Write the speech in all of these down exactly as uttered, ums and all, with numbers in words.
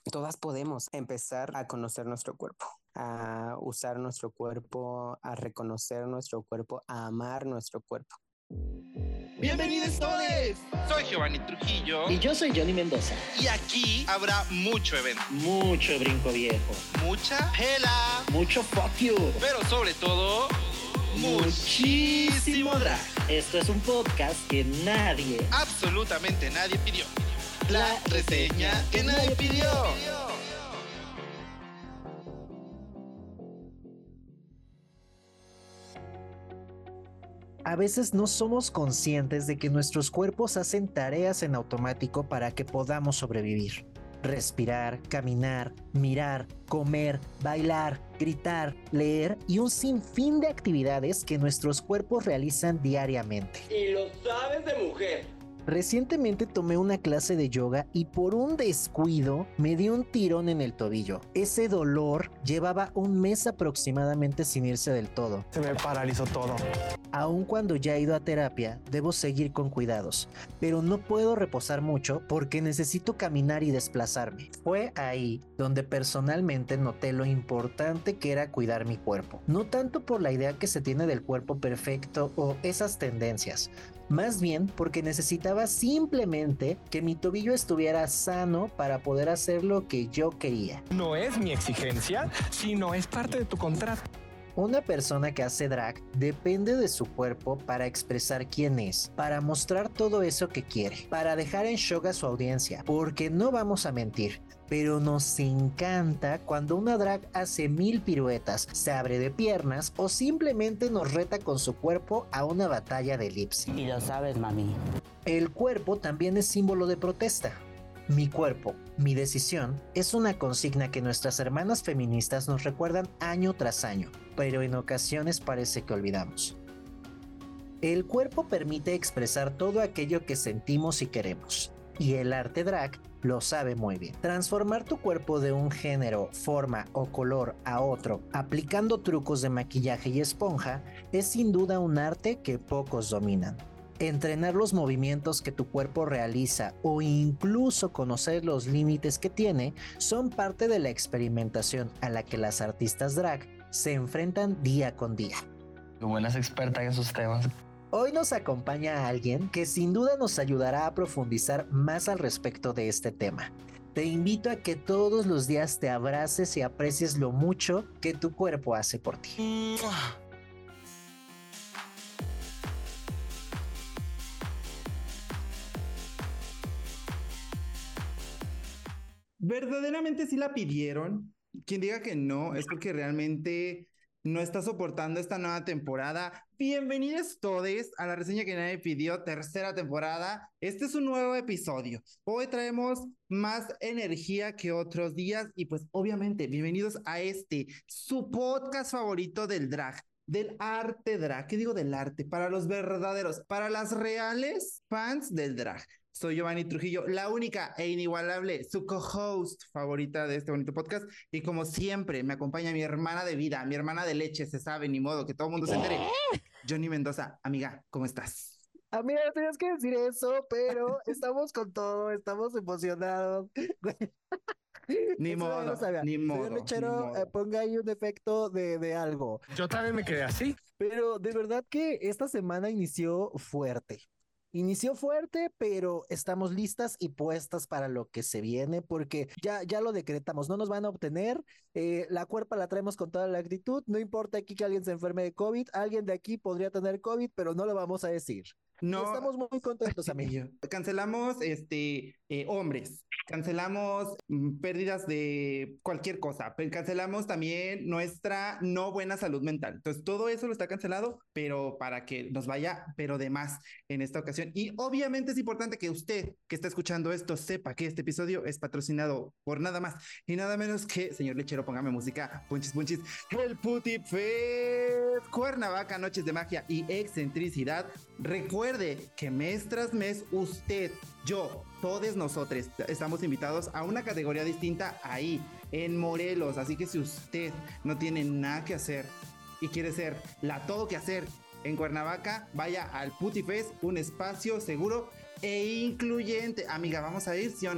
Todas podemos empezar a conocer nuestro cuerpo, a usar nuestro cuerpo, a reconocer nuestro cuerpo, a amar nuestro cuerpo. ¡Bienvenidos todos! Soy Giovanni Trujillo. Y yo soy Johnny Mendoza. Y aquí habrá mucho evento. Mucho brinco viejo. Mucha pela. Mucho fuck you. Pero sobre todo, muchísimo drag. Esto es un podcast que nadie, absolutamente nadie pidió. La reseña que nadie pidió. A veces no somos conscientes de que nuestros cuerpos hacen tareas en automático para que podamos sobrevivir. Respirar, caminar, mirar, comer, bailar, gritar, leer y un sinfín de actividades que nuestros cuerpos realizan diariamente. Y lo sabes de mujer. Recientemente tomé una clase de yoga y por un descuido me di un tirón en el tobillo. Ese dolor llevaba un mes aproximadamente sin irse del todo. Se me paralizó todo. Aun cuando ya he ido a terapia, debo seguir con cuidados, pero no puedo reposar mucho porque necesito caminar y desplazarme. Fue ahí donde personalmente noté lo importante que era cuidar mi cuerpo. No tanto por la idea que se tiene del cuerpo perfecto o esas tendencias, más bien porque necesitaba simplemente que mi tobillo estuviera sano para poder hacer lo que yo quería. No es mi exigencia, sino es parte de tu contrato. Una persona que hace drag depende de su cuerpo para expresar quién es, para mostrar todo eso que quiere, para dejar en shock a su audiencia, porque no vamos a mentir, pero nos encanta cuando una drag hace mil piruetas, se abre de piernas o simplemente nos reta con su cuerpo a una batalla de lip sync. Y lo sabes, mami. El cuerpo también es símbolo de protesta. Mi cuerpo, mi decisión es una consigna que nuestras hermanas feministas nos recuerdan año tras año, pero en ocasiones parece que olvidamos. El cuerpo permite expresar todo aquello que sentimos y queremos, y el arte drag lo sabe muy bien. Transformar tu cuerpo de un género, forma o color a otro, aplicando trucos de maquillaje y esponja, es sin duda un arte que pocos dominan. Entrenar los movimientos que tu cuerpo realiza o incluso conocer los límites que tiene son parte de la experimentación a la que las artistas drag se enfrentan día con día. Buenas expertas en esos temas. Hoy nos acompaña alguien que sin duda nos ayudará a profundizar más al respecto de este tema. Te invito a que todos los días te abraces y aprecies lo mucho que tu cuerpo hace por ti. Verdaderamente sí la pidieron. Quien diga que no es porque realmente no está soportando esta nueva temporada. Bienvenidos todos a la reseña que nadie pidió, tercera temporada. Este es un nuevo episodio. Hoy traemos más energía que otros días y pues obviamente bienvenidos a este, su podcast favorito del drag. Del arte drag. ¿Qué digo del arte? Para los verdaderos, para las reales fans del drag. Soy Giovanni Trujillo, la única e inigualable, su co-host favorita de este bonito podcast. Y como siempre, me acompaña mi hermana de vida, mi hermana de leche, se sabe, ni modo, que todo el mundo se entere. Johnny Mendoza, amiga, ¿cómo estás? Amiga, no tenías que decir eso, pero estamos con todo, estamos emocionados. Ni Eso modo, no lo sabía. ni modo, Señor Lechero, ni modo. eh, ponga ahí un efecto de, de algo. Yo también me quedé así. Pero de verdad que esta semana inició fuerte. Inició fuerte, pero estamos listas y puestas para lo que se viene, porque ya, ya lo decretamos, no nos van a obtener, eh, la cuerpa la traemos con toda la actitud, no importa aquí que alguien se enferme de COVID, alguien de aquí podría tener COVID, pero no lo vamos a decir. No, Y estamos muy contentos, amigos. Cancelamos este eh, hombres, cancelamos mm, pérdidas de cualquier cosa, pero cancelamos también nuestra no buena salud mental. Entonces, todo eso lo está cancelado, pero para que nos vaya, pero de más en esta ocasión. Y obviamente es importante que usted que está escuchando esto sepa que este episodio es patrocinado por nada más y nada menos que, señor Lechero, póngame música, punchis, punchis, el Puti Fest, Cuernavaca, noches de magia y excentricidad. Recuerda Recuerde que mes tras mes usted, yo, todos nosotros estamos invitados a una categoría distinta ahí, en Morelos. Así que si usted no tiene nada que hacer y quiere ser la todo que hacer en Cuernavaca, vaya al Puti Fest, un espacio seguro e incluyente. Amiga, ¿vamos a ir, sí o no?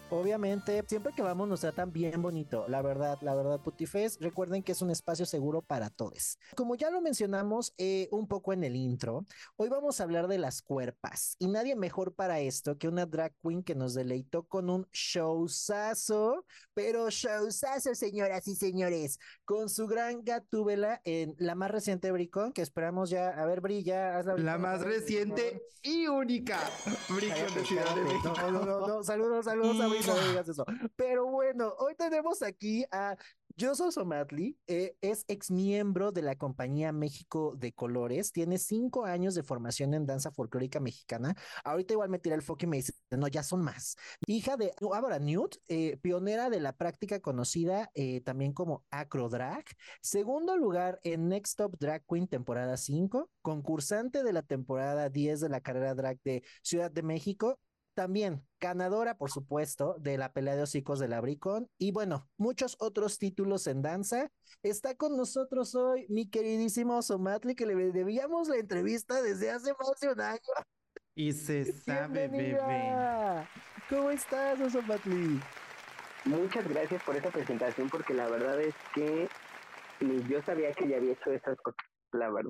Obviamente, siempre que vamos nos tratan bien bonito, la verdad, la verdad, Putifest, recuerden que es un espacio seguro para todos. Como ya lo mencionamos eh, un poco en el intro, hoy vamos a hablar de las cuerpas y nadie mejor para esto que una drag queen que nos deleitó con un showzazo, pero showzazo, señoras y señores, con su gran Gatúbela en la más reciente Bricón, que esperamos ya, a ver, Brilla, haz la La más reciente y única Bricón de Ciudad de México. No, no, no, no, saludos, saludos a Brilla, no digas eso. Pero bueno, hoy tenemos aquí a Yoso Somatli, eh, es ex miembro de la compañía México de Colores, tiene cinco años de formación en danza folclórica mexicana. Ahorita igual me tira el foco y me dice, no, ya son más. Hija de Ábara Newt, eh, pionera de la práctica conocida eh, también como Acro Drag, segundo lugar en Next Top Drag Queen temporada cinco, concursante de la temporada diez de la carrera drag de Ciudad de México. También ganadora, por supuesto, de la pelea de hocicos de la Bricón y bueno, muchos otros títulos en danza. Está con nosotros hoy mi queridísimo Somatli, que le debíamos la entrevista desde hace más de un año. Y se sabe, bebé. Bienvenida. ¿Cómo estás, Somatli? Muchas gracias por esa presentación, porque la verdad es que ni yo sabía que ya había hecho esas cosas, la verdad.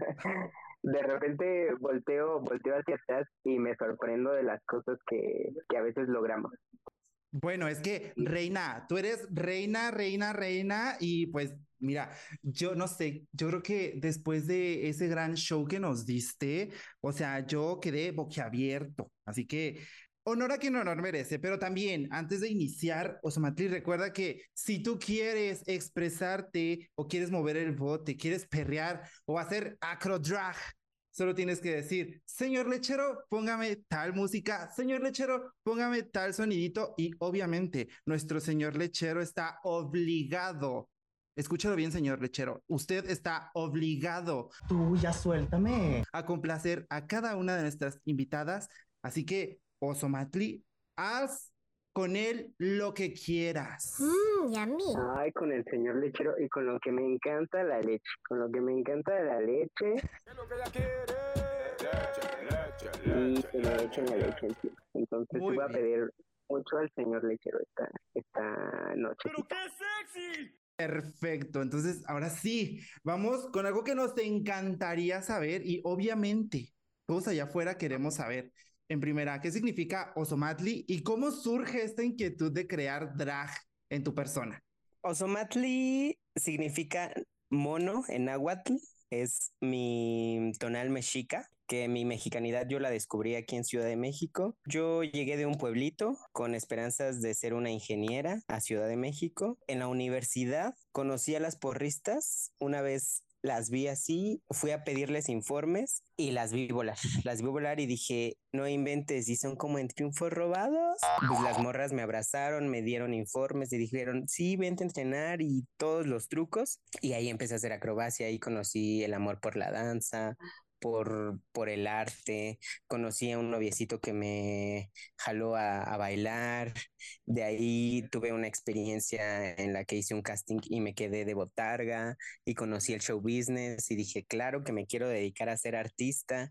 De repente volteo, volteo hacia atrás y me sorprendo de las cosas que, que a veces logramos. Bueno, es que, reina, tú eres reina, reina, reina, y pues, mira, yo no sé, yo creo que después de ese gran show que nos diste, o sea, yo quedé boquiabierto, así que honor a quien honor merece, pero también, antes de iniciar, Osomatli, recuerda que si tú quieres expresarte o quieres mover el bote, quieres perrear o hacer acro drag, solo tienes que decir, señor lechero, póngame tal música, señor lechero, póngame tal sonidito, y obviamente nuestro señor lechero está obligado, escúchalo bien, señor lechero, usted está obligado, tú ya suéltame, a complacer a cada una de nuestras invitadas, así que, Osomatli, haz con él lo que quieras. Mmm, yummy. Ay, con el señor lechero y con lo que me encanta la leche, con lo que me encanta la leche. ¿Qué es lo que ella quiere? Leche, leche, leche. Y que me echen la leche encima. Entonces Muy voy a bien. pedir mucho al señor lechero esta, esta noche. ¡Pero qué sexy! Perfecto, entonces ahora sí, vamos con algo que nos encantaría saber y obviamente todos allá afuera queremos saber. En primera, ¿qué significa Osomatli y cómo surge esta inquietud de crear drag en tu persona? Osomatli significa mono en náhuatl, es mi tonal mexica, que mi mexicanidad yo la descubrí aquí en Ciudad de México. Yo llegué de un pueblito con esperanzas de ser una ingeniera a Ciudad de México. En la universidad conocí a las porristas, una vez las vi así, fui a pedirles informes y las vi volar, las vi volar y dije, no inventes, y son como en triunfos robados. Pues las morras me abrazaron, me dieron informes y dijeron, sí, vente a entrenar y todos los trucos. Y ahí empecé a hacer acrobacia, ahí conocí el amor por la danza, por, por el arte, conocí a un noviecito que me jaló a, a bailar, de ahí tuve una experiencia en la que hice un casting y me quedé de botarga y conocí el show business y dije, claro que me quiero dedicar a ser artista.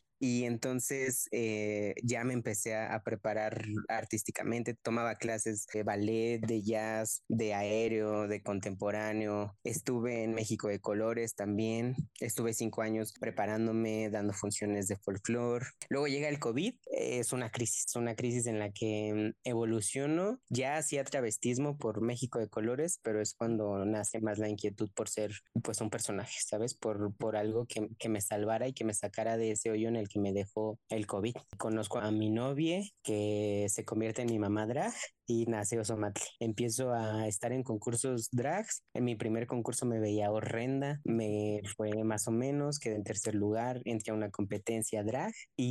Y entonces eh, ya me empecé a, a preparar artísticamente, tomaba clases de ballet, de jazz, de aéreo, de contemporáneo. Estuve en México de Colores también, estuve cinco años preparándome, dando funciones de folclore. Luego llega el COVID, es una crisis, una crisis en la que evoluciono. Ya hacía travestismo por México de Colores, pero es cuando nace más la inquietud por ser pues un personaje, ¿sabes? Por, por algo que, que me salvara y que me sacara de ese hoyo en el que me dejó el COVID. Conozco a mi novia que se convierte en mi mamá drag y nace Osomatli. Empiezo a estar en concursos drags. En mi primer concurso me veía horrenda, me fue más o menos, quedé en tercer lugar, entré a una competencia drag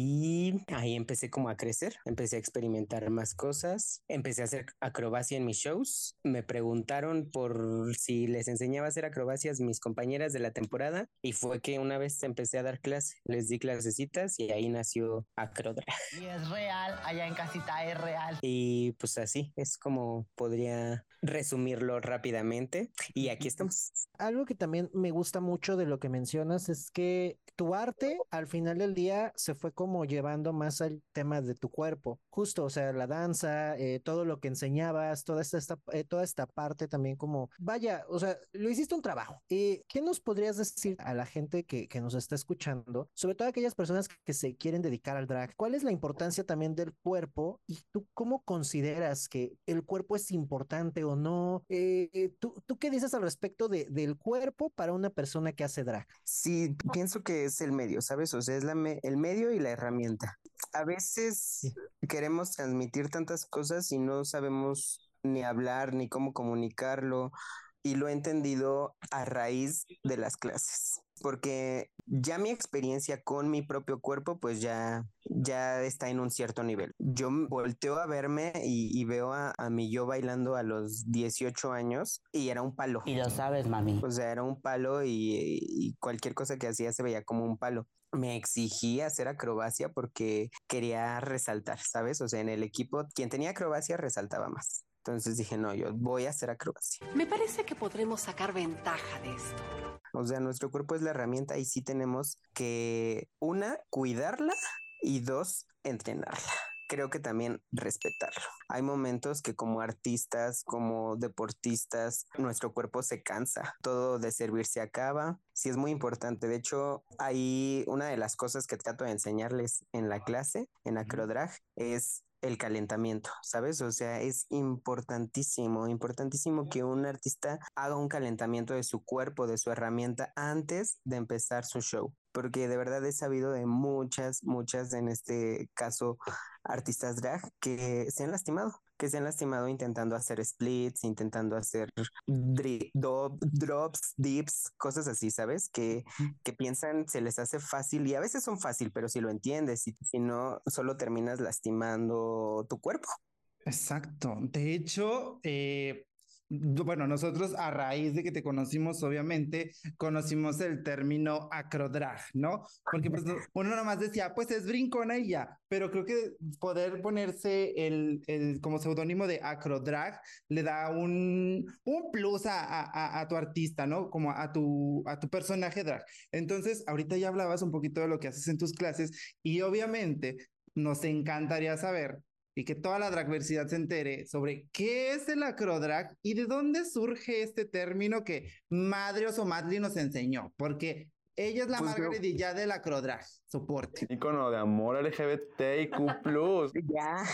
y ahí empecé como a crecer, empecé a experimentar más cosas, empecé a hacer acrobacia en mis shows. Me preguntaron por si les enseñaba a hacer acrobacias mis compañeras de la temporada y fue que una vez empecé a dar clase, les di clasecitas y ahí nació Acro Drag. Y es real, allá en casita es real. Y pues así, así es como podría resumirlo rápidamente. Y aquí estamos. Algo que también me gusta mucho de lo que mencionas es que tu arte al final del día se fue como llevando más al tema de tu cuerpo, justo, o sea, la danza, eh, todo lo que enseñabas, toda esta, esta eh, toda esta parte también como, vaya, o sea, lo hiciste un trabajo. Eh, ¿qué nos podrías decir a la gente que, que nos está escuchando, sobre todo aquellas personas que se quieren dedicar al drag? ¿Cuál es la importancia también del cuerpo y tú cómo consideras que el cuerpo es importante o no? Eh, eh, ¿tú, ¿Tú qué dices al respecto de, del cuerpo para una persona que hace drag? Sí, pienso que es el medio, ¿sabes? O sea, es la me- el medio y la herramienta. A veces Sí. queremos transmitir tantas cosas y no sabemos ni hablar ni cómo comunicarlo. Y lo he entendido a raíz de las clases, porque ya mi experiencia con mi propio cuerpo, pues ya, ya está en un cierto nivel. Yo m- volteo a verme y, y veo a, a mi yo bailando a los dieciocho años y era un palo. Y lo sabes, mami. O sea, era un palo y, y cualquier cosa que hacía se veía como un palo. Me exigía hacer acrobacia porque quería resaltar, ¿sabes? O sea, en el equipo, quien tenía acrobacia resaltaba más. Entonces dije, no, yo voy a hacer acrobacia. Me parece que podremos sacar ventaja de esto. O sea, nuestro cuerpo es la herramienta y sí tenemos que, una, cuidarla y dos, entrenarla. Creo que también respetarlo. Hay momentos que como artistas, como deportistas, nuestro cuerpo se cansa. Todo de servir se acaba. Sí es muy importante. De hecho, hay una de las cosas que trato de enseñarles en la clase, en Acrodrag, es el calentamiento, ¿sabes? O sea, es importantísimo, importantísimo que un artista haga un calentamiento de su cuerpo, de su herramienta antes de empezar su show, porque de verdad he sabido de muchas, muchas, en este caso, artistas drag que se han lastimado, que se han lastimado intentando hacer splits, intentando hacer dri- do- drops, dips, cosas así, ¿sabes? Que, que piensan se les hace fácil y a veces son fácil, pero si lo entiendes y si no, solo terminas lastimando tu cuerpo. Exacto. De hecho, eh, bueno, nosotros a raíz de que te conocimos, obviamente, conocimos el término acrodrag, ¿no? Porque pues no- uno nomás decía, pues es brincona y ya, pero creo que poder ponerse el, el como seudónimo de acrodrag le da un, un plus a, a, a- a tu artista, ¿no? Como a tu, a tu personaje drag. Entonces, ahorita ya hablabas un poquito de lo que haces en tus clases y obviamente nos encantaría saber y que toda la dragversidad se entere sobre qué es el acrodrag y de dónde surge este término que Madre Osomatli nos enseñó, porque ella es la Pues yo, Margaret y ya del acrodrag, soporte. Icono de amor L G B T I Q plus. ya,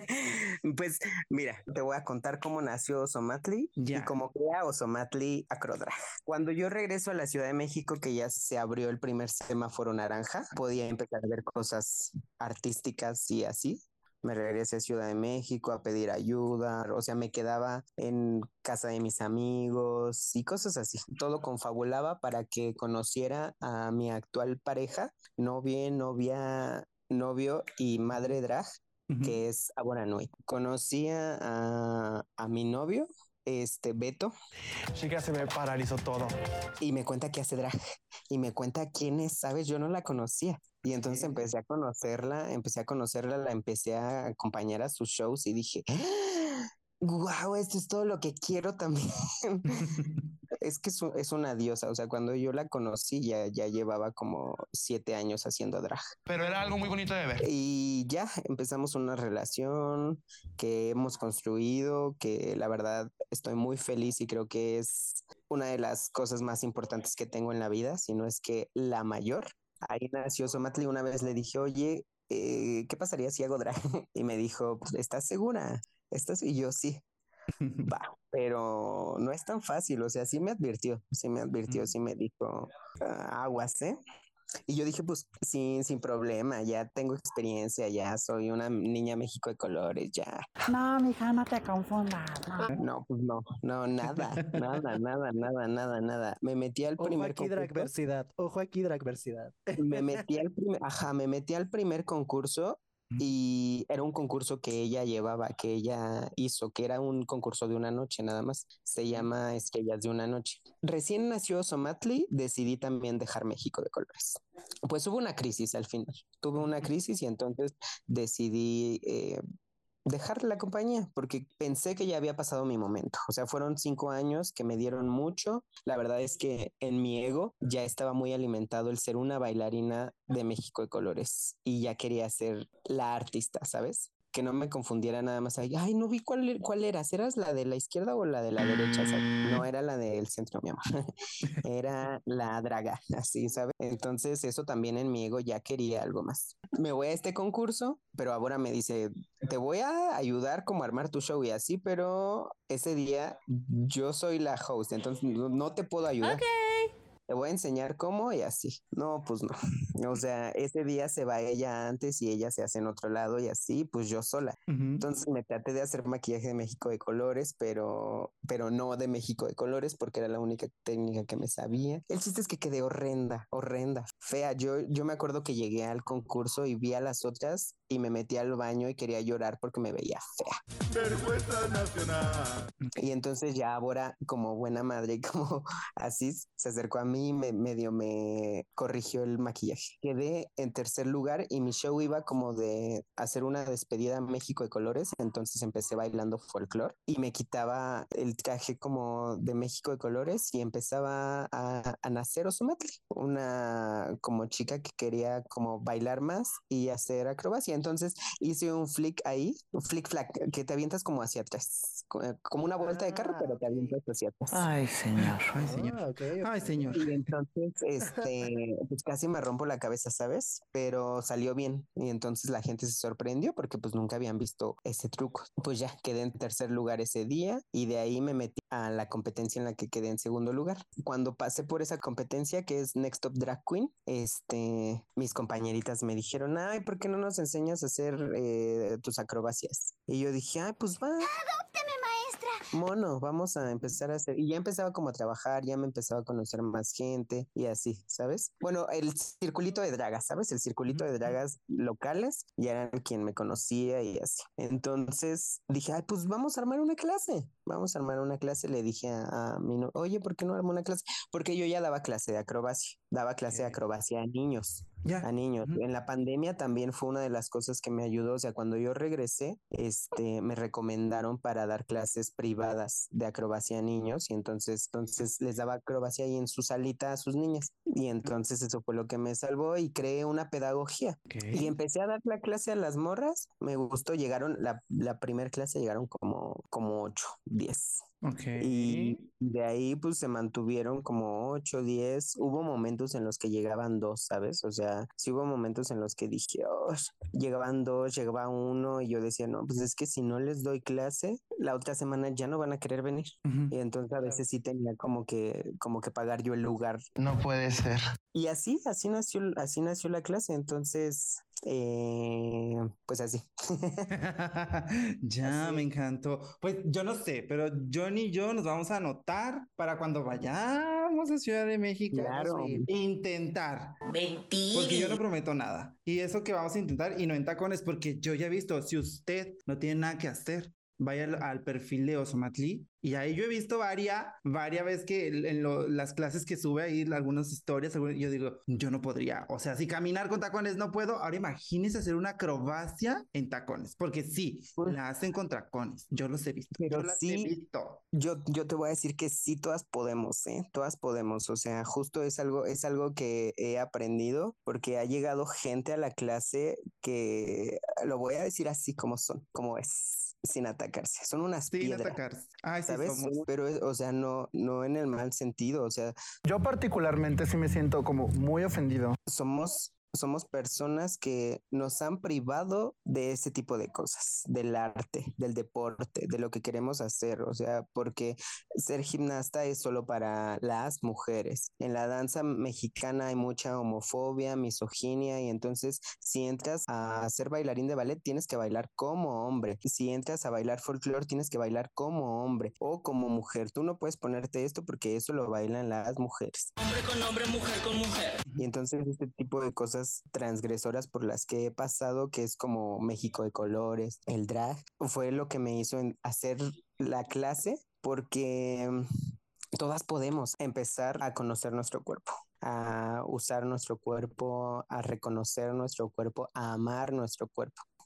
pues mira, te voy a contar cómo nació Osomatli y Ya. cómo crea Osomatli Acrodrag. Cuando yo regreso a la Ciudad de México, que ya se abrió el primer semáforo naranja, podía empezar a ver cosas artísticas y así. Me regresé a Ciudad de México a pedir ayuda, o sea, me quedaba en casa de mis amigos y cosas así. Todo confabulaba para que conociera a mi actual pareja, novia, novia, novio y madre drag, Ujú. que es Aboranui. Conocí a, a mi novio, este Beto, Chica, se me paralizó todo. y me cuenta que hace drag y me cuenta quién es, ¿sabes? Yo no la conocía. Y entonces Ok. empecé a conocerla, empecé a conocerla, la empecé a acompañar a sus shows y dije, wow, esto es todo lo que quiero también. Es que es, un- es una diosa, o sea, cuando yo la conocí ya, ya llevaba como siete años haciendo drag. Pero era algo muy bonito de ver. Y ya empezamos una relación que hemos construido, que la verdad estoy muy feliz y creo que es una de las cosas más importantes que tengo en la vida, si no es que la mayor. Ahí nació Somatli. Una vez le dije, oye, eh, ¿qué pasaría si hago drag? Y me dijo, pues, ¿estás segura? ¿Estás? Y yo sí. Va, pero no es tan fácil, o sea, sí me advirtió, sí me advirtió, sí me dijo, "Ah, aguas, ¿eh?". Y yo dije, pues sin, sin problema, ya tengo experiencia, ya soy una niña México de colores, ya. No, mija, no te confundas. No. No, pues no, no, nada, nada, nada, nada, nada, nada. Me metí al Ojo primer aquí, concurso, dragversidad. Ojo aquí, dragversidad. me metí al primer, ajá, me metí al primer concurso y era un concurso que ella llevaba, que ella hizo, que era un concurso de una noche nada más. Se llama Estrellas de una noche. Recién nació Somatli, decidí también dejar México de colores. Pues hubo una crisis al final, tuve una crisis y entonces decidí eh, dejar la compañía porque pensé que ya había pasado mi momento. O sea, fueron cinco años que me dieron mucho. La verdad es que en mi ego ya estaba muy alimentado el ser una bailarina de México de Colores y ya quería ser la artista, ¿sabes? Que no me confundiera nada más ahí. Ay, no vi cuál, cuál eras. ¿Eras la de la izquierda o la de la derecha? ¿Sabes? No era la del centro, mi amor. Era la draga, así, ¿sabes? Entonces eso también en mi ego ya quería algo más. Me voy a este concurso, pero ahora me dice, te voy a ayudar como a armar tu show y así, pero ese día yo soy la host, entonces no, no te puedo ayudar. Ok. Te voy a enseñar cómo y así. No, pues no. O sea, ese día se va ella antes y ella se hace en otro lado y así, pues yo sola. Ujú. Entonces me traté de hacer maquillaje de México de Colores, pero, pero no de México de Colores porque era la única técnica que me sabía. El chiste es que quedé horrenda, horrenda, fea. Yo, yo me acuerdo que llegué al concurso y vi a las otras y me metí al baño y quería llorar porque me veía fea. Vergüenza nacional. Y entonces ya ahora, como buena madre y como así, se acercó a mí y me, medio me corrigió el maquillaje. Quedé en tercer lugar y mi show iba como de hacer una despedida a México de Colores. Entonces empecé bailando folclore y me quitaba el traje como de México de Colores y empezaba a, a nacer Ozomatli, una como chica que quería como bailar más y hacer acrobacia. Entonces hice un flick ahí, un flick flack, que te avientas como hacia atrás, co- como una vuelta de carro, Ah, pero te ok. avientas hacia atrás. Ay, señor. Ay, señor. Ah, ok, ok. Ay, señor. Y entonces, este, pues casi me rompo la cabeza, ¿sabes? Pero salió bien. Y entonces la gente se sorprendió porque pues nunca habían visto ese truco. Pues ya quedé en tercer lugar ese día y de ahí me metí a la competencia en la que quedé en segundo lugar. Cuando pasé por esa competencia que es Next Top Drag Queen, este, mis compañeritas me dijeron, ay, ¿por qué no nos enseñas a hacer eh, tus acrobacias? Y yo dije, ay, pues va. Mono, vamos a empezar a hacer. Y ya empezaba como a trabajar, ya me empezaba a conocer más gente y así, ¿sabes? Bueno, el circulito de dragas, ¿sabes? El circulito de dragas locales ya eran quien me conocía y así. Entonces dije, ay, pues vamos a armar una clase. Vamos a armar una clase. Le dije a, a mi no, oye, ¿por qué no armo una clase? Porque yo ya daba clase de acrobacia, daba clase de Ok. acrobacia a niños. Ya. A niños. Ujú. En la pandemia también fue una de las cosas que me ayudó. O sea, cuando yo regresé, este, me recomendaron para dar clases privadas de acrobacia a niños y entonces, entonces les daba acrobacia ahí en su salita a sus niñas. Y entonces eso fue lo que me salvó y creé una pedagogía. Ok. Y empecé a dar la clase a las morras. Me gustó, llegaron, la, la primera clase llegaron como, como ocho, diez. Ok. Y de ahí pues se mantuvieron como ocho, diez. Hubo momentos en los que llegaban dos, ¿sabes? O sea, sí hubo momentos en los que dije, oh, llegaban dos, llegaba uno y yo decía, no, pues es que si no les doy clase, la otra semana ya no van a querer venir. Ujú. Y entonces a veces sí tenía como que, como que pagar yo el lugar. No puede ser. Y así, así nació, así nació la clase. Entonces, eh, pues así. Ya, Así me es. encantó. Pues yo no sé, pero John y yo nos vamos a anotar para cuando vayamos a Ciudad de México. Vamos a Claro. ir. Intentar. Mentira. Porque yo no prometo nada. Y eso que vamos a intentar y no en tacones, porque yo ya he visto, si usted no tiene nada que hacer, vaya al, al perfil de Ozomatli. Y ahí yo he visto varias, varias veces que en en lo- las clases que sube ahí, algunas historias, algún- yo digo, yo no podría. O sea, si caminar con tacones no puedo, ahora imagínese hacer una acrobacia en tacones, porque sí, Pues, la hacen con tacones. Yo los he visto. Yo pero las he sí, visto. Yo, yo te voy a decir que sí, todas podemos, ¿eh? Todas podemos. O sea, justo es algo, es algo que he aprendido porque ha llegado gente a la clase que lo voy a decir así como son, como es, sin atacarse. Son unas Sin piedras, atacar. Ay, sí ¿sabes? somos. Pero, o sea, no, no en el mal sentido. O sea, Yo particularmente sí me siento como muy ofendido. somos, somos personas que nos han privado de ese tipo de cosas, del arte, del deporte, de lo que queremos hacer. O sea, porque ser gimnasta es solo para las mujeres. En la danza mexicana hay mucha homofobia, misoginia, y entonces si entras a ser bailarín de ballet, tienes que bailar como hombre. Si entras a bailar folclore, tienes que bailar como hombre o como mujer. Tú no puedes ponerte esto porque eso lo bailan las mujeres. Hombre con hombre, mujer con mujer. Y entonces este tipo de cosas transgresoras por las que he pasado, que es como México de Colores, el drag, fue lo que me hizo en hacer la clase porque mm, todas podemos empezar a conocer nuestro cuerpo, a usar nuestro cuerpo, a reconocer nuestro cuerpo, a amar nuestro cuerpo.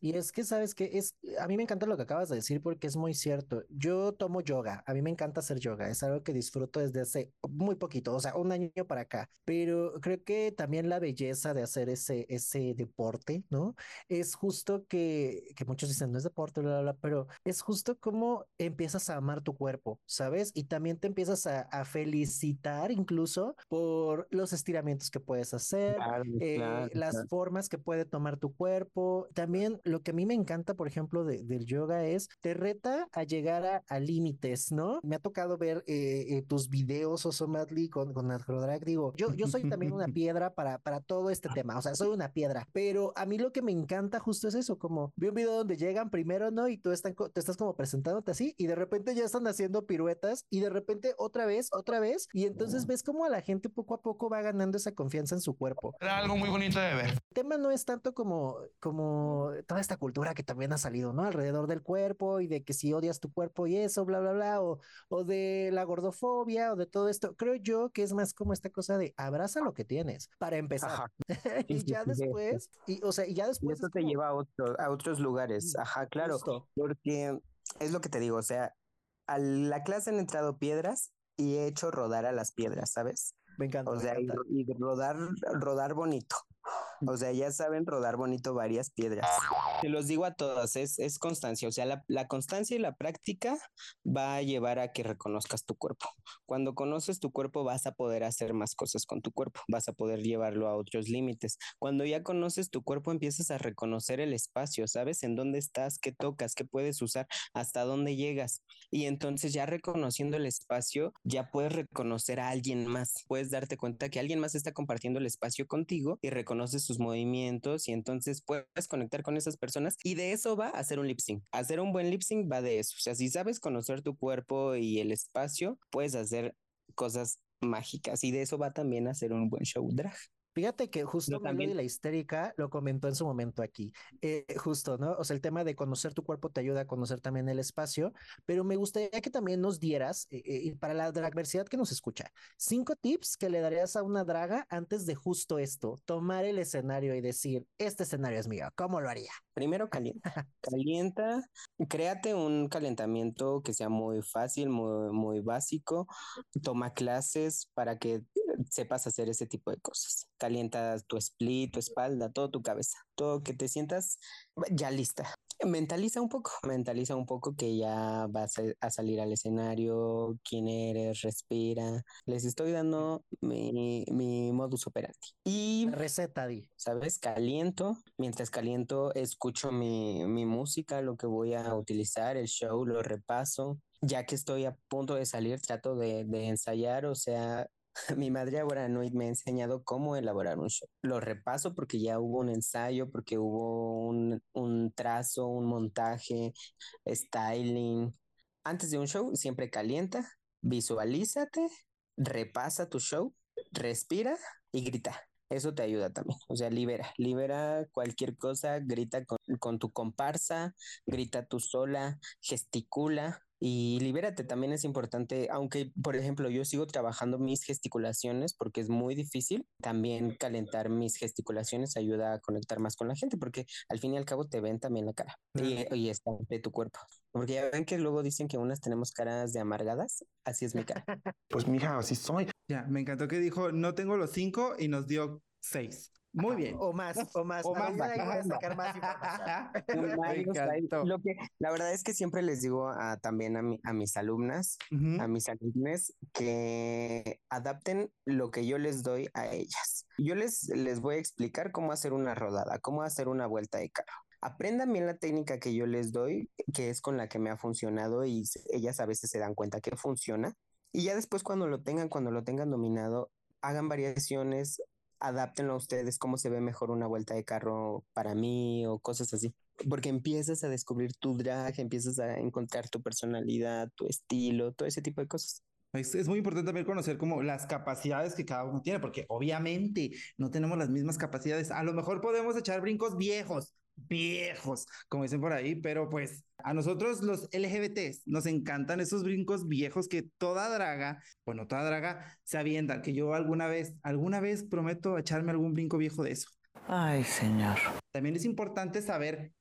Y es que, ¿sabes qué? Es, a mí me encanta lo que acabas de decir porque es muy cierto. Yo tomo yoga, a mí me encanta hacer yoga, es algo que disfruto desde hace muy poquito, o sea, un año para acá, pero creo que también la belleza de hacer ese, ese deporte, ¿no? Es justo que, que muchos dicen, no es deporte, bla, bla, bla, pero es justo como empiezas a amar tu cuerpo, ¿sabes? Y también te empiezas a, a felicitar incluso por los estiramientos que puedes hacer, Claro, eh, claro, las claro. formas que puede tomar tu cuerpo. También lo que a mí me encanta, por ejemplo, de- del yoga es, te reta a llegar a, a límites, ¿no? Me ha tocado ver eh, eh, tus videos, Oso Madly, con, con Acrodrag. Digo, yo, yo soy también una piedra para, para todo este tema, o sea, soy una piedra, pero a mí lo que me encanta justo es eso, como vi un video donde llegan primero, ¿no? Y tú, están, co- tú estás como presentándote así y de repente ya están haciendo piruetas y de repente otra vez, otra vez, y entonces ves como a la gente poco a poco va ganando esa confianza en su cuerpo. Era algo muy bonito de ver. El tema no es tanto como, como toda esta cultura que también ha salido, ¿no? Alrededor del cuerpo y de que si odias tu cuerpo y eso, bla, bla, bla, o, o de la gordofobia o de todo esto. Creo yo que es más como esta cosa de abraza lo que tienes para empezar. Ajá. Sí, Y sí, ya sí, sí, sí. después, y o sea, y ya Y después eso es te como, lleva a otro, a otros lugares. mm, Ajá, claro. justo, Porque es lo que te digo, o sea, a la clase han entrado piedras y he hecho rodar a las piedras, ¿sabes? me encanta, O me sea, y, encanta. y rodar, rodar bonito. O sea, ya saben rodar bonito varias piedras. Te los digo a todas, es, es constancia. O sea, la, la constancia y la práctica va a llevar a que reconozcas tu cuerpo. Cuando conoces tu cuerpo vas a poder hacer más cosas con tu cuerpo, vas a poder llevarlo a otros límites. Cuando ya conoces tu cuerpo empiezas a reconocer el espacio, ¿sabes? En dónde estás, qué tocas, qué puedes usar, hasta dónde llegas. Y entonces ya reconociendo el espacio, ya puedes reconocer a alguien más. Puedes darte cuenta que alguien más está compartiendo el espacio contigo y reconoces sus movimientos y entonces puedes conectar con esas personas y de eso va a hacer un lip sync. Hacer un buen lip sync va de eso. O sea, si sabes conocer tu cuerpo y el espacio, puedes hacer cosas mágicas y de eso va también a hacer un buen show drag. Fíjate que justo Pero Melody también, la histérica lo comentó en su momento aquí. Eh, justo, ¿no? O sea, el tema de conocer tu cuerpo te ayuda a conocer también el espacio, pero me gustaría que también nos dieras, eh, eh, y para la dragversidad que nos escucha, cinco tips que le darías a una draga antes de justo esto, tomar el escenario y decir, este escenario es mío, ¿cómo lo haría? primero calienta. Calienta, créate un calentamiento que sea muy fácil, muy, muy básico. Toma clases para que sepas hacer ese tipo de cosas. Calienta tu split, tu espalda, todo tu cabeza, todo que te sientas ya lista. Mentaliza un poco, mentaliza un poco que ya vas a, a salir al escenario, quién eres, respira. Les estoy dando mi, mi modus operandi. Y La receta, Di. ¿sabes? Caliento, mientras caliento escucho mi, mi música, lo que voy a utilizar, el show, lo repaso. Ya que estoy a punto de salir, trato de, de ensayar, o sea, mi madre Auranoid me ha enseñado cómo elaborar un show. Lo repaso porque ya hubo un ensayo, porque hubo un, un trazo, un montaje, styling. Antes de un show, siempre calienta, visualízate, repasa tu show, respira y grita. Eso te ayuda también. O sea, libera, libera cualquier cosa, grita con, con tu comparsa, grita tú sola, gesticula y libérate. También es importante, aunque, por ejemplo, yo sigo trabajando mis gesticulaciones porque es muy difícil, también calentar mis gesticulaciones ayuda a conectar más con la gente porque al fin y al cabo te ven también la cara y, y está de tu cuerpo. Porque ya ven que luego dicen que unas tenemos caras de amargadas, así es mi cara. Pues mija, así soy. Ya, me encantó que dijo, no tengo los cinco y nos dio seis. Muy bien. O más, o más. O A más. ver, ahí voy a sacar más información. Me Ahí está, ahí. encantó. Lo que, la verdad es que siempre les digo a, también a, mi- a mis alumnas, Ujú. a mis alumnos, que adapten lo que yo les doy a ellas. Yo les, les voy a explicar cómo hacer una rodada, cómo hacer una vuelta de carro. Aprendan bien la técnica que yo les doy, que es con la que me ha funcionado y se- ellas a veces se dan cuenta que funciona. Y ya después cuando lo tengan, cuando lo tengan dominado, hagan variaciones, adáptenlo a ustedes, cómo se ve mejor una vuelta de carro para mí o cosas así. Porque empiezas a descubrir tu drag, empiezas a encontrar tu personalidad, tu estilo, todo ese tipo de cosas. Es, es muy importante también conocer como las capacidades que cada uno tiene, porque obviamente no tenemos las mismas capacidades. A lo mejor podemos echar brincos viejos, viejos, como dicen por ahí, pero pues a nosotros los L G B Ts nos encantan esos brincos viejos que toda draga, bueno, toda draga se avienta, que yo alguna vez, alguna vez prometo echarme algún brinco viejo de eso. Ay, señor. También es importante saber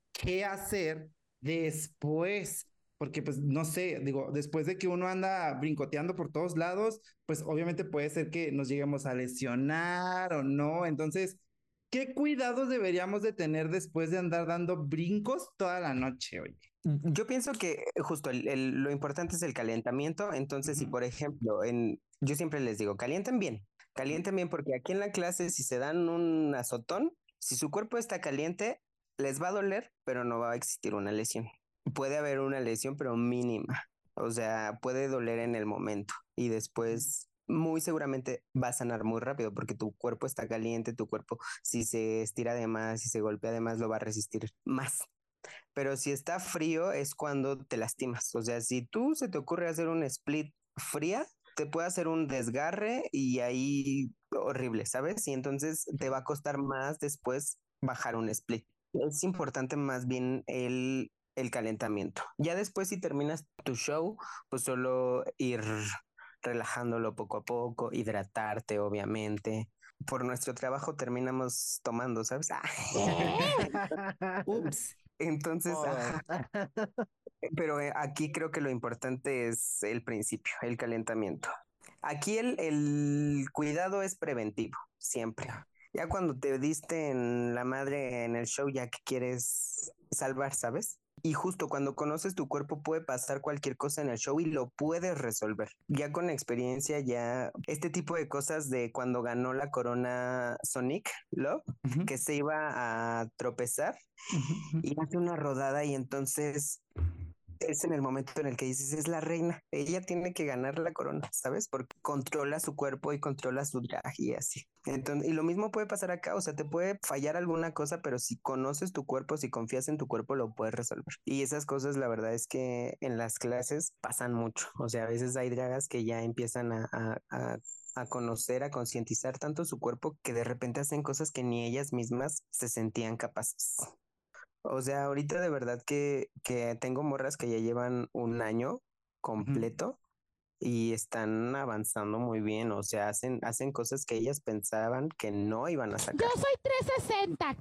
qué hacer después. Porque pues no sé, digo, después de que uno anda brincoteando por todos lados, pues obviamente puede ser que nos lleguemos a lesionar o no. Entonces, ¿qué cuidados deberíamos de tener después de andar dando brincos toda la noche, oye? Yo pienso que justo el, el, lo importante es el calentamiento. Entonces, uh-huh. si por ejemplo, en, yo siempre les digo, calienten bien, calienten bien, porque aquí en la clase, si se dan un azotón, si su cuerpo está caliente, les va a doler, pero no va a existir una lesión. Puede haber una lesión, pero mínima. O sea, puede doler en el momento y después muy seguramente va a sanar muy rápido porque tu cuerpo está caliente, tu cuerpo si se estira de más, si se golpea de más, lo va a resistir más. Pero si está frío es cuando te lastimas. O sea, si tú se te ocurre hacer un split fría, te puede hacer un desgarre y ahí horrible, ¿sabes? Y entonces te va a costar más después bajar un split. Es importante más bien el... el calentamiento. Ya después si terminas tu show, pues solo ir relajándolo poco a poco, hidratarte obviamente. Por nuestro trabajo terminamos tomando, ¿sabes? Ups. Entonces, oh. pero aquí creo que lo importante es el principio, el calentamiento. Aquí el, el cuidado es preventivo, siempre. Ya cuando te diste en la madre en el show, ya que quieres salvar, ¿sabes? Y justo cuando conoces tu cuerpo puede pasar cualquier cosa en el show y lo puedes resolver. Ya con experiencia, ya este tipo de cosas de cuando ganó la corona Sonic Love, uh-huh. que se iba a tropezar uh-huh. y hace una rodada y entonces es en el momento en el que dices, es la reina, ella tiene que ganar la corona, ¿sabes? Porque controla su cuerpo y controla su drag y así. Entonces, y lo mismo puede pasar acá, o sea, te puede fallar alguna cosa, pero si conoces tu cuerpo, si confías en tu cuerpo, lo puedes resolver. Y esas cosas, la verdad es que en las clases pasan mucho. O sea, a veces hay dragas que ya empiezan a, a, a a conocer, a concientizar tanto su cuerpo que de repente hacen cosas que ni ellas mismas se sentían capaces. O sea, ahorita de verdad que, que tengo morras que ya llevan un año completo uh-huh. y están avanzando muy bien. O sea, hacen, hacen cosas que ellas pensaban que no iban a sacar. Yo soy trescientos sesenta,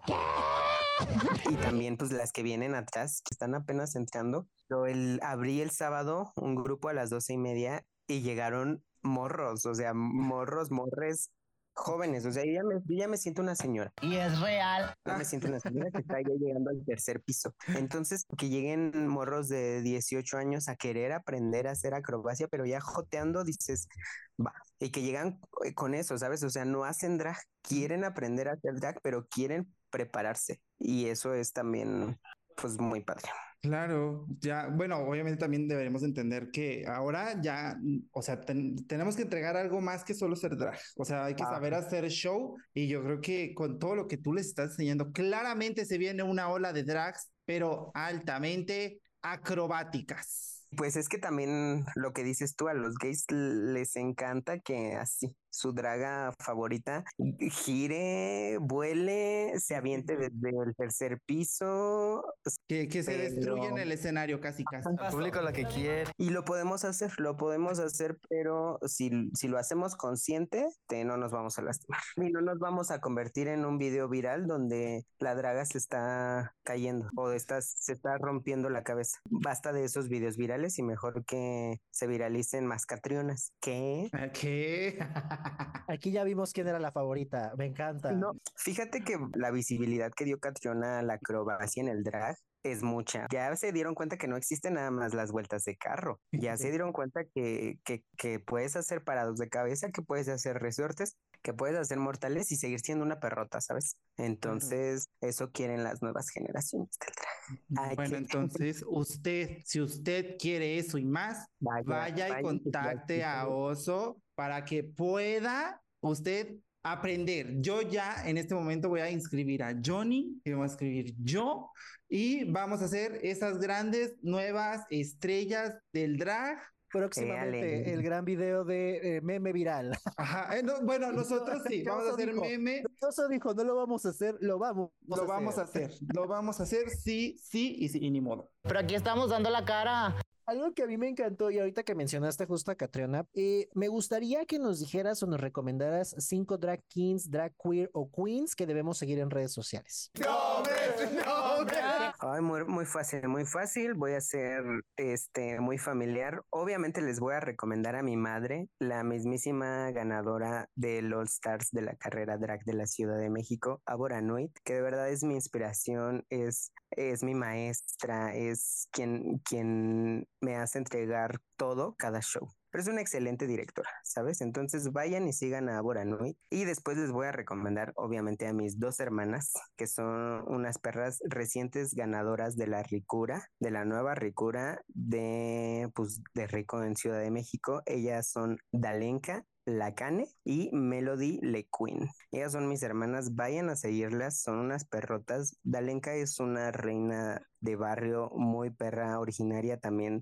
¿qué? Y también pues las que vienen atrás, que están apenas entrando. Yo el, abrí el sábado un grupo a las doce y media y llegaron morros, o sea, morros, morres jóvenes, o sea, yo ya, me, yo ya me siento una señora. Y es real. Yo me siento una señora que está ya llegando al tercer piso. Entonces, que lleguen morros de dieciocho años a querer aprender a hacer acrobacia, pero ya joteando, dices, va. Y que llegan con eso, ¿sabes? O sea, no hacen drag, quieren aprender a hacer drag, pero quieren prepararse. Y eso es también, pues, muy padre. Claro, ya, bueno, obviamente también deberemos entender que ahora ya, o sea, ten, tenemos que entregar algo más que solo ser drag, o sea, hay que ah, saber hacer show y yo creo que con todo lo que tú les estás enseñando, claramente se viene una ola de drags, pero altamente acrobáticas. Pues es que también lo que dices tú, a los gays les encanta que así su draga favorita gire, vuele, se aviente desde el tercer piso. Que, que se pero... destruye en el escenario casi casi. El público lo que quiere. Y lo podemos hacer, lo podemos hacer, pero si, si lo hacemos consciente, te, no nos vamos a lastimar. Y no nos vamos a convertir en un video viral donde la draga se está cayendo o está, se está rompiendo la cabeza. Basta de esos videos virales y mejor que se viralicen más Catrionas. ¿Qué? ¿Qué? Aquí ya vimos quién era la favorita, me encanta. No, fíjate que la visibilidad que dio Catriona a la acrobacia en el drag es mucha. Ya se dieron cuenta que no existen nada más las vueltas de carro. Ya se dieron cuenta que, que, que puedes hacer parados de cabeza, que puedes hacer resortes, que puedes hacer mortales y seguir siendo una perrota, ¿sabes? Entonces, uh-huh. eso quieren las nuevas generaciones del drag. Ay, bueno, que... entonces, usted, si usted quiere eso y más, vaya, vaya y vaya, contacte vaya, a Oso para que pueda usted aprender. Yo ya en este momento voy a inscribir a Johnny, y vamos a escribir yo, y vamos a hacer esas grandes nuevas estrellas del drag. Próximamente eh, el gran video de eh, meme viral. Ajá, eh, no, bueno, nosotros sí, vamos a hacer dijo, meme. Oso dijo, no lo vamos a hacer, lo vamos lo a vamos hacer. a hacer, lo vamos a hacer, sí, sí y sí, y ni modo. Pero aquí estamos dando la cara. Algo que a mí me encantó, y ahorita que mencionaste justo a Catriona, eh, me gustaría que nos dijeras o nos recomendaras cinco drag kings, drag queer o queens que debemos seguir en redes sociales. ¡No, me, no, me! Ay, muy, muy fácil, muy fácil. Voy a ser este muy familiar. Obviamente les voy a recomendar a mi madre, la mismísima ganadora del All Stars de la carrera drag de la Ciudad de México, Abora Nuit, que de verdad es mi inspiración, es, es mi maestra, es quien, quien me hace entregar todo cada show. Pero es una excelente directora, ¿sabes? Entonces vayan y sigan a Abora Nuit. Y después les voy a recomendar, obviamente, a mis dos hermanas, que son unas perras recientes ganadoras de la Ricura, de la nueva Ricura de, pues, de Rico en Ciudad de México. Ellas son Dalenka Lacane y Melody LeQueen. Ellas son mis hermanas, vayan a seguirlas, son unas perrotas. Dalenka es una reina de barrio muy perra, originaria también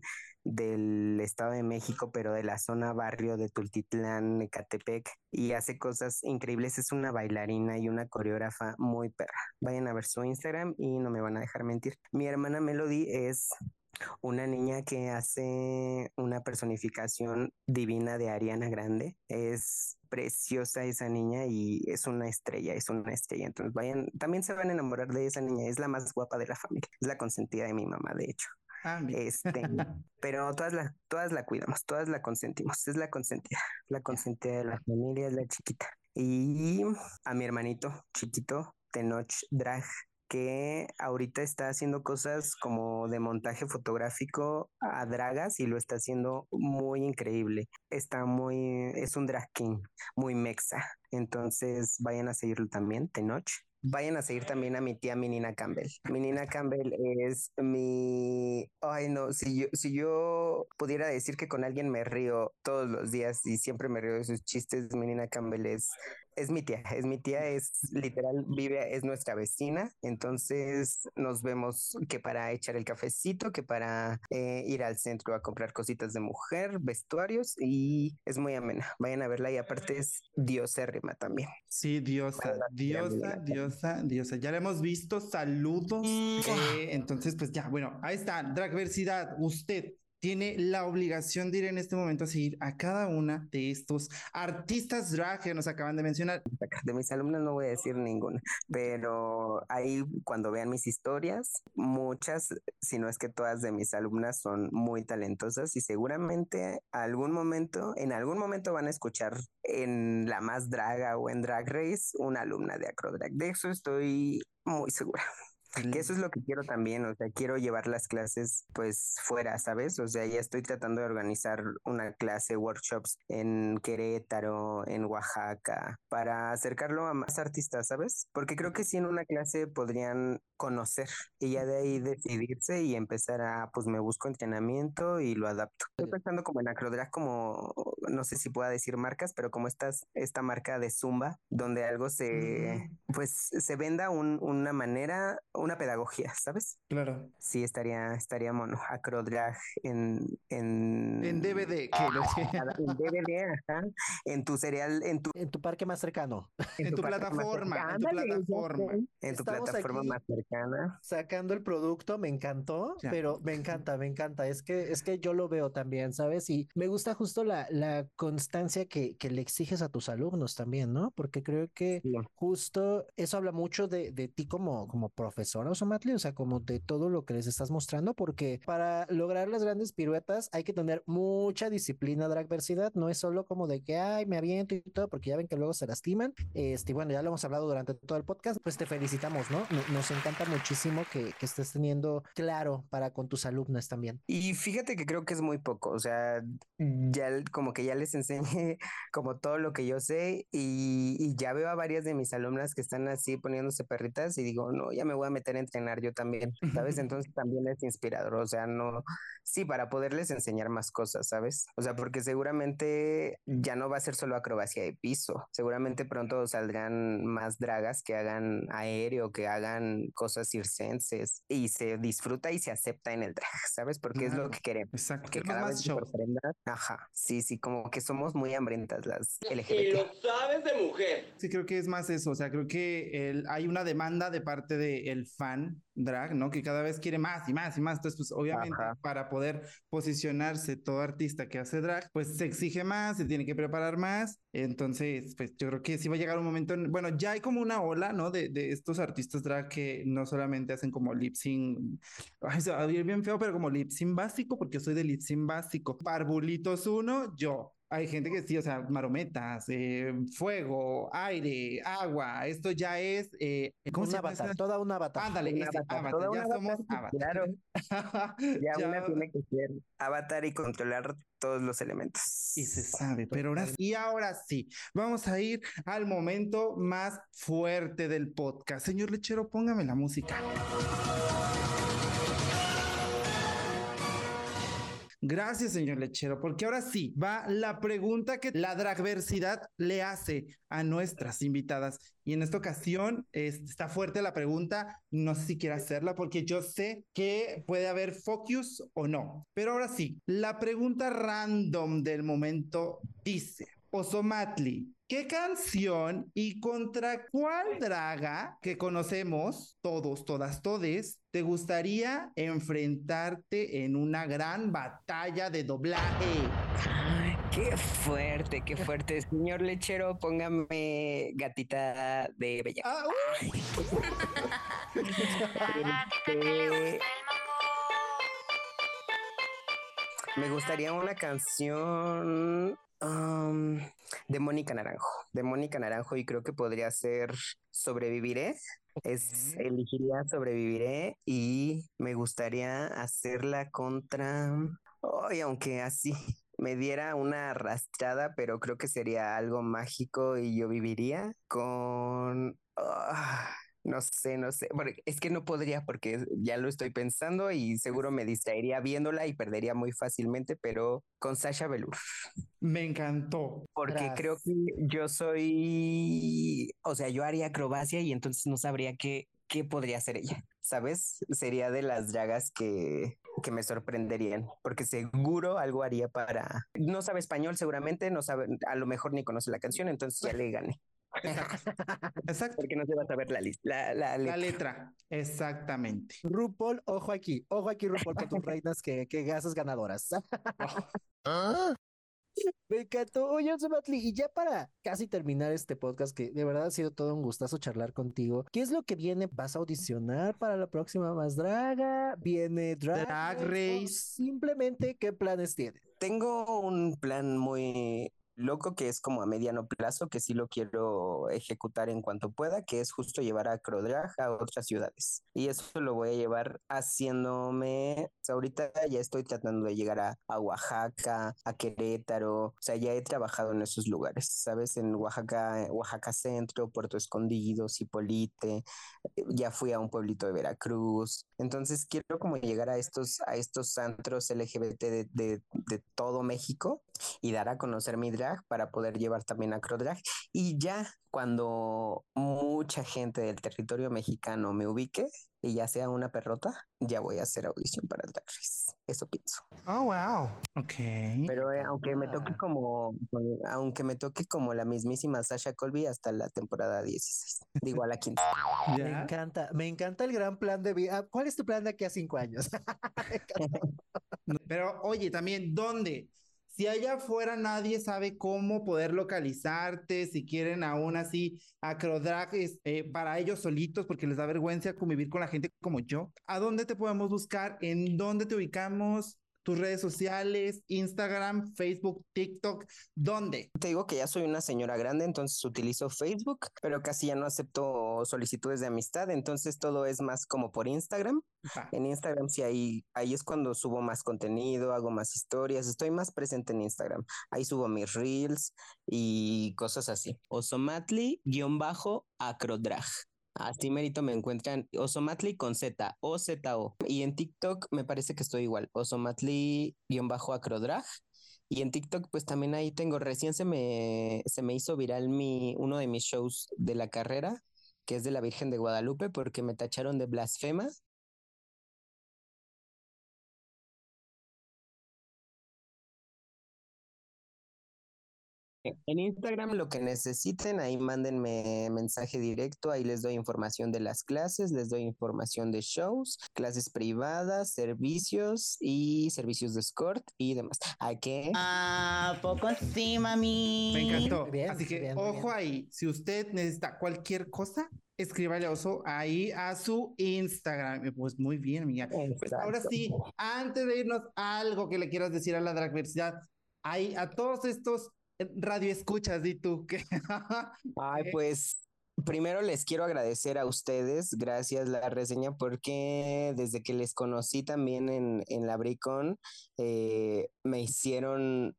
del Estado de México, pero de la zona barrio de Tultitlán, Ecatepec, y hace cosas increíbles. Es una bailarina y una coreógrafa muy perra. Vayan a ver su Instagram y no me van a dejar mentir. Mi hermana Melody es una niña que hace una personificación divina de Ariana Grande. Es preciosa esa niña y es una estrella, es una estrella. Entonces vayan, también se van a enamorar de esa niña. Es la más guapa de la familia. Es la consentida de mi mamá, de hecho. Ah, este, pero todas la, todas la cuidamos, todas la consentimos. Es la consentida, la consentida de la familia, es la chiquita. Y a mi hermanito chiquito, Tenoch Drag, que ahorita está haciendo cosas como de montaje fotográfico a dragas y lo está haciendo muy increíble. Está muy, es un drag king, muy mexa. Entonces vayan a seguirlo también, Tenoch. Vayan a seguir también a mi tía Minina Campbell. Minina Campbell es mi... Ay, no, si yo, si yo pudiera decir que con alguien me río todos los días y siempre me río de sus chistes, Minina Campbell es... Es mi tía, es mi tía, es literal, vive, es nuestra vecina, entonces nos vemos que para echar el cafecito, que para eh, ir al centro a comprar cositas de mujer, vestuarios, y es muy amena. Vayan a verla y aparte es diosérrima también. Sí, diosa, diosa, diosa, diosa. Ya la hemos visto, saludos. Eh, entonces, pues ya, bueno, ahí está, Dragversidad, usted tiene la obligación de ir en este momento a seguir a cada una de estos artistas drag que nos acaban de mencionar. De mis alumnas no voy a decir ninguna, pero ahí cuando vean mis historias, muchas, si no es que todas de mis alumnas son muy talentosas y seguramente algún momento, en algún momento van a escuchar en La Más Draga o en Drag Race una alumna de Acrodrag. De eso estoy muy segura. Que eso es lo que quiero también, o sea, quiero llevar las clases pues fuera, ¿sabes? O sea, ya estoy tratando de organizar una clase, workshops en Querétaro, en Oaxaca, para acercarlo a más artistas, ¿sabes? Porque creo que sí en una clase podrían conocer y ya de ahí decidirse y empezar a, pues me busco entrenamiento y lo adapto. Estoy pensando como en Acrodrag, como, no sé si pueda decir marcas, pero como estas, esta marca de Zumba, donde algo se, uh-huh. pues se venda un, una manera, una pedagogía, ¿sabes? Claro. Sí, estaría, estaría mono. Acrodrag en, en... En D V D, que lo En D V D, ajá. En tu serial, en tu... En tu parque más cercano. En, en tu, tu plataforma, en tu plataforma. En tu Estamos plataforma más cercana. Sacando el producto, me encantó, ya. Pero me encanta, me encanta. Es que, es que yo lo veo también, ¿sabes? Y me gusta justo la, la constancia que, que le exiges a tus alumnos también, ¿no? Porque creo que sí. Justo eso habla mucho de, de ti como, como profesora, Osomatli, o sea, como de todo lo que les estás mostrando, porque para lograr las grandes piruetas hay que tener mucha disciplina, Dragversidad. No es solo como de que, ay, me aviento y todo, porque ya ven que luego se lastiman. Este, bueno, ya lo hemos hablado durante todo el podcast, pues te felicitamos, ¿no? Nos encanta muchísimo que, que estés teniendo claro para con tus alumnas también. Y fíjate que creo que es muy poco, o sea, ya como que ya les enseñé como todo lo que yo sé y, y ya veo a varias de mis alumnas que están así poniéndose perritas y digo, no, ya me voy a meter a entrenar yo también, ¿sabes? Entonces también es inspirador, o sea, no, sí, para poderles enseñar más cosas, ¿sabes? O sea, porque seguramente ya no va a ser solo acrobacia de piso, seguramente pronto saldrán más dragas que hagan aéreo, que hagan cosas circenses y se disfruta y se acepta en el drag, ¿sabes? Porque claro, es lo que queremos. Exacto. Que cada vez show. sorprendas. Ajá, sí, sí, como que somos muy hambrientas las L G B T. Y lo sabes de mujer. Sí, creo que es más eso, o sea, creo que el, hay una demanda de parte del fan drag, ¿no? Que cada vez quiere más y más y más. Entonces, pues obviamente Ajá. para poder posicionarse todo artista que hace drag, pues se exige más, se tiene que preparar más. Entonces, pues yo creo que sí va a llegar un momento, en- bueno, ya hay como una ola, ¿no? De, de estos artistas drag que no solamente hacen como lip sync, ay, se va a oír bien feo, pero como lip sync básico, porque yo soy de lip sync básico. Parvulitos uno, yo. Hay gente que sí, o sea, marometas, eh, fuego, aire, agua, esto ya es, eh, ¿cómo Un se llama avatar, esa? toda una avatar. Ándale, Un ese avatar, avatar, toda ya una somos avatar, sí, avatar. claro. Ya una Ya, tiene que ser avatar y controlar todos los elementos. y se sabe, pero ahora y ahora sí, vamos a ir al momento más fuerte del podcast. Señor Lechero, póngame la música. Gracias, señor Lechero, porque ahora sí va la pregunta que la dragversidad le hace a nuestras invitadas. Y en esta ocasión es- está fuerte la pregunta, no sé si quiere hacerla porque yo sé que puede haber focus o no. Pero ahora sí, la pregunta random del momento dice, Osomatli, ¿qué canción y contra cuál draga que conocemos todos, todas, todes, te gustaría enfrentarte en una gran batalla de doblaje? Ay, qué fuerte, qué fuerte. Señor Lechero, póngame gatita de bella. Ah, uh. Este, me gustaría una canción um, de Mónica Naranjo, de Mónica Naranjo, y creo que podría ser Sobreviviré. Es, elegiría Sobreviviré y me gustaría hacerla contra, ay, aunque así me diera una arrastrada, pero creo que sería algo mágico y yo viviría con, ah, no sé, no sé, porque es que no podría porque ya lo estoy pensando y seguro me distraería viéndola y perdería muy fácilmente, pero con Sasha Velour. Me encantó. Porque Tras. creo que yo soy, o sea, yo haría acrobacia y entonces no sabría qué, qué podría hacer ella, ¿sabes? Sería de las dragas que, que me sorprenderían, porque seguro algo haría para... No sabe español seguramente, no sabe, a lo mejor ni conoce la canción, entonces ya le gané. Exacto. Exacto. Porque no se va a saber la, lis- la, la La letra. letra, exactamente. RuPaul, ojo aquí, ojo aquí, RuPaul, con tus reinas que, que haces ganadoras. Oh, Me encantó. Oye, Osomatli, y ya para casi terminar este podcast, que de verdad ha sido todo un gustazo charlar contigo, ¿qué es lo que viene? ¿Vas a audicionar para la próxima Más Draga? ¿Viene Drag, Drag Race? ¿O Race. simplemente qué planes tienes? Tengo un plan muy loco que es como a mediano plazo, que sí lo quiero ejecutar en cuanto pueda, que es justo llevar a Acrodrag a otras ciudades. Y eso lo voy a llevar haciéndome, o sea, ahorita ya estoy tratando de llegar a, a Oaxaca, a Querétaro, o sea, ya he trabajado en esos lugares, ¿sabes? En Oaxaca, Oaxaca Centro, Puerto Escondido, Zipolite, ya fui a un pueblito de Veracruz. Entonces quiero como llegar a estos, a estos antros L G B T de, de, de todo México y dar a conocer mi drag para poder llevar también a Acrodrag. Y ya cuando mucha gente del territorio mexicano me ubique y ya sea una perrota, ya voy a hacer audición para Drag Race. Eso pienso. oh, wow. Ok. Pero eh, aunque me toque Ah. como, aunque me toque como la mismísima Sasha Colby hasta la temporada dieciséis, digo a la quince. Me Ya. encanta, me encanta el gran plan de vida. ¿Cuál es tu plan de aquí a cinco años? Me encanta. Pero oye, también, ¿dónde? Si allá afuera nadie sabe cómo poder localizarte, si quieren aún así Acrodrag es, eh, para ellos solitos porque les da vergüenza convivir con la gente como yo, ¿a dónde te podemos buscar? ¿En dónde te ubicamos? ¿Tus redes sociales? Instagram, Facebook, TikTok, ¿dónde? Te digo que ya soy una señora grande, entonces utilizo Facebook, pero casi ya no acepto solicitudes de amistad, entonces todo es más como por Instagram. Va. En Instagram sí, ahí, ahí es cuando subo más contenido, hago más historias, estoy más presente en Instagram. Ahí subo mis reels y cosas así. Osomatli-acrodrag. Así merito me encuentran Osomatli con Z, O Z O. Y en TikTok me parece que estoy igual, Osomatli-acrodrag. Y en TikTok, pues también ahí tengo, recién se me, se me hizo viral mi, uno de mis shows de la carrera, que es de la Virgen de Guadalupe, porque me tacharon de blasfema. En Instagram lo que necesiten, ahí mándenme mensaje directo, ahí les doy información de las clases, les doy información de shows, clases privadas, servicios y servicios de escort y demás. ¿A qué? Ah, poco sí, mami. Me encantó. Bien, Así que bien, ojo bien. ahí, si usted necesita cualquier cosa, escríbale a Oso ahí a su Instagram. Y pues muy bien, amiga. Pues ahora sí, antes de irnos, algo que le quieras decir a la dragversidad, ahí a todos estos radioescuchas, di tú que Ay, pues primero les quiero agradecer a ustedes, gracias la reseña, porque desde que les conocí también en, en la Bricon, eh, me hicieron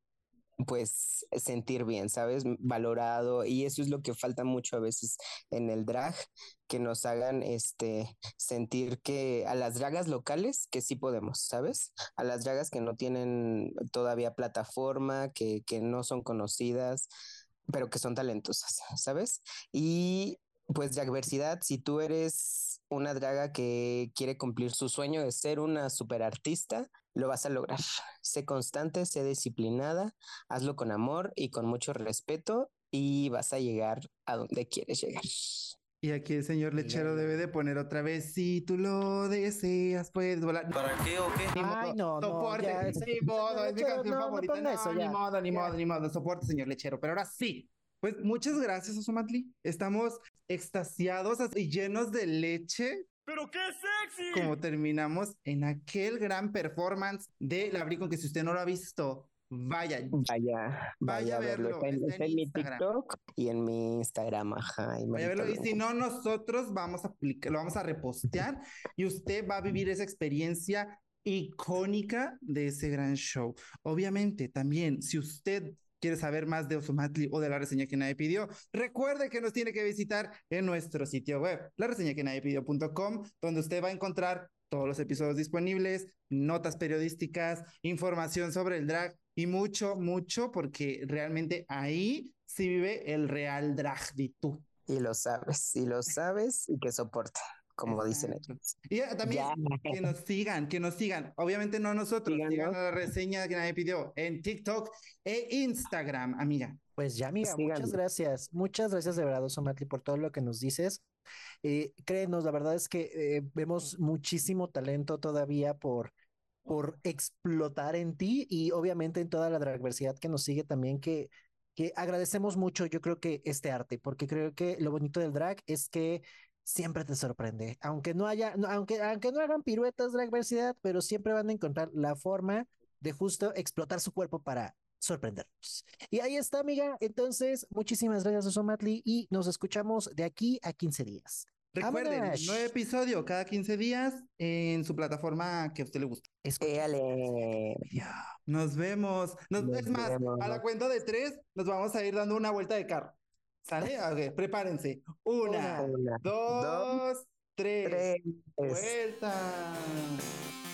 pues sentir bien, ¿sabes? Valorado, y eso es lo que falta mucho a veces en el drag, que nos hagan este sentir que a las dragas locales que sí podemos, ¿sabes? A las dragas que no tienen todavía plataforma, que, que no son conocidas, pero que son talentosas, ¿sabes? Y pues Dragversidad, si tú eres una draga que quiere cumplir su sueño de ser una superartista, lo vas a lograr. Sé constante, sé disciplinada, hazlo con amor y con mucho respeto y vas a llegar a donde quieres llegar. Y aquí el señor lechero debe de poner otra vez, si tú lo deseas, puedes volar. ¿Para qué o qué? Ni Ay, modo, no, no, soporte, ya, ni ese- modo, es mi lechero, canción no, no favorita. ponga No, eso, ni ya, modo, ni ya. modo, ni modo, soporte, señor lechero. Pero ahora sí, pues muchas gracias, Osomatli. Estamos extasiados y llenos de leche. ¡Pero qué sexy! Como terminamos en aquel gran performance de la Bricon, que si usted no lo ha visto, vaya, Vaya, vaya a verlo. Está en, está está en en mi Instagram. TikTok y en mi Instagram, ajá. Y Vaya a Marito verlo. Y lo si no, nosotros vamos a publicar, lo vamos a repostear y usted va a vivir esa experiencia icónica de ese gran show. Obviamente, también, si usted quiere saber más de Osomatli o de la reseña que nadie pidió, recuerde que nos tiene que visitar en nuestro sitio web, la reseña que nadie pidió punto com, donde usted va a encontrar todos los episodios disponibles, notas periodísticas, información sobre el drag y mucho, mucho, porque realmente ahí sí vive el real drag de tú. Y lo sabes, y lo sabes y que soporta, como dicen Exacto. ellos. Y eh, también Ya. que nos sigan, que nos sigan. Obviamente no nosotros, sigan Síganos. a la reseña que nadie pidió en TikTok e Instagram, amiga. Pues ya, amiga, Síganme. muchas gracias. Muchas gracias de verdad, Osomatli, por todo lo que nos dices. Eh, créenos, la verdad es que eh, vemos muchísimo talento todavía por, por explotar en ti y obviamente en toda la dragversidad que nos sigue también, que, que agradecemos mucho, yo creo que este arte, porque creo que lo bonito del drag es que siempre te sorprende, aunque no haya, no- aunque, aunque no hagan piruetas dragversidad, pero siempre van a encontrar la forma de justo explotar su cuerpo para sorprendernos. Y ahí está, amiga. Entonces, muchísimas gracias, Osomatli, y nos escuchamos de aquí a quince días. Recuerden, ¡Vámonos! nuevo episodio cada quince días en su plataforma que a usted le guste. Éale. Nos vemos. Nos, Nos es más, vemos. a la cuenta de tres nos vamos a ir dando una vuelta de carro. ¿Sale? Ok, prepárense. Una, Una, dos, dos, tres. tres. Vuelta.